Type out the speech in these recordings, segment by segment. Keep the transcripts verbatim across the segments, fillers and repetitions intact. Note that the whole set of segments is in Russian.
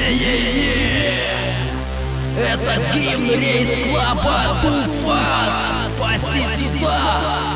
Это гимн рейс-клаба Too Fast. Спаси сюда.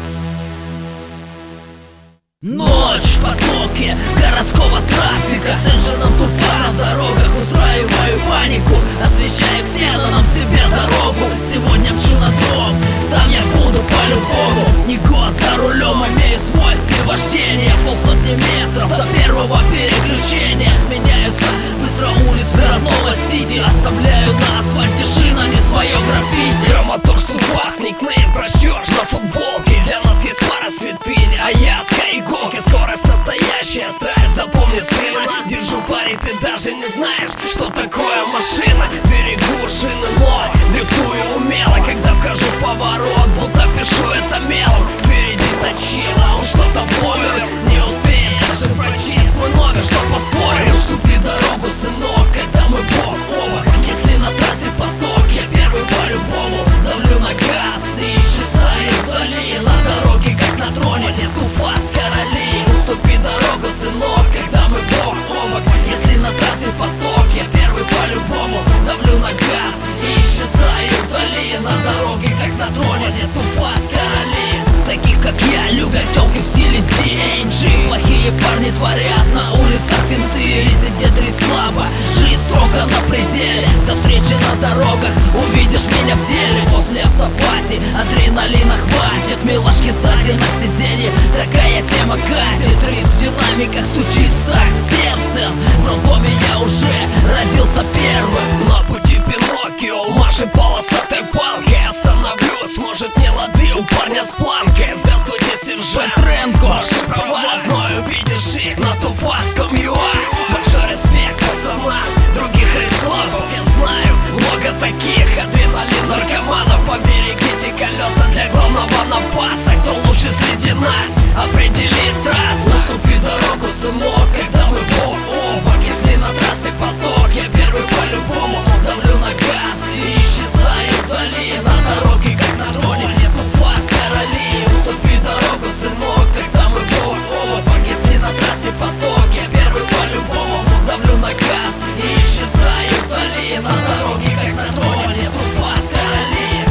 Ночь в потоке городского трафика, с инженом Too Fast на дорогах устраиваю панику, освещаю ксеноном себе дорогу. Сегодня мчу на дом, там я буду по-любому. Не год за рулем, имею свой стиль вождения. Полсотни метров до первого переключения. Сменяются быстро улицы родного Сити. Оставляю на асфальте шинами свое граффити. Грамотор Too Fast, никнейм прочтешь на футболке. Для нас есть пара святынь, а я скайголки. Скорость настоящая, страсть, запомни, сына. Держу пари, ты даже не знаешь, что такое машина. Берегу шины, но дрифтую умело. Когда вхожу в поворот, будто пишу это мелом. Впереди точила, он что-то помер. Не успеет даже прочесть мой номер, что поспорим. Уступи дорогу, сынок, когда мы бок о бок. Если на трассе поток, я первый по-любому. Давлю на газ и исчезаю вдали. На дороге, как на троне, Too Fast короли. Уступи дорогу, сынок, когда мы бок о бок. Если на трассе поток, я первый по-любому. Давлю на газ и исчезаю вдали. На дороге, как на троне, Too Fast короли. Таких, как я, любят тёлки в стиле ди эй джи. Плохие парни творят на улицах финты. Резидент рейс-клаба, жизнь строго на пределе. До встречи на дорогах, увидишь меня в деле. После автопати адреналина хватит. Милашки сзади на сиденье, такая тема катит. Ритм в динамиках стучит в такт сердцем. В роддоме я уже родился первым. На пути Пиноккио машет полосатой палкой. Остановлюсь, может не лады у парня с планкой. Здравствуйте, сержант Петренко, ваши права родной, увидишь их на Too Fast точка ю а. Большой респект пацанам других рейс-клабов. Я знаю много таких адреналин наркоманов. Поберегите колеса для главного напаса. Кто лучше среди нас определит трассу. Уступи дорогу, сынок, когда мы бок о бок. Если на трассе поток, я первый по-любому. Давлю на газ и исчезаю вдали. На дороге, как на троне, Too Fast короли. Уступи дорогу, сынок, когда мы бок о бок. Если на трассе поток, я первый по-любому. Давлю на газ и исчезаю вдали. На дороге, как на троне, Too Fast короли.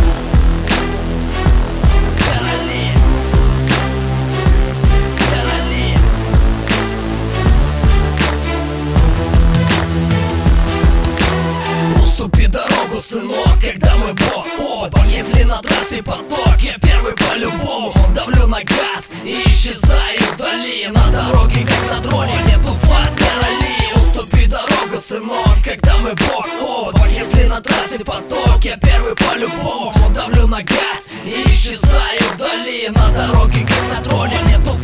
Короли. Короли. Уступи дорогу, сынок, когда мы бок о бок. Если на трассе поток, я первый по-любому. Давлю на газ и исчезаю вдали. На дороге, как на троне, Too Fast короли. Уступи дорогу, сынок, когда мы бок о бок. Если на трассе поток, я первый по-любому. Давлю на газ и исчезаю вдали. На дороге, как на троне, Too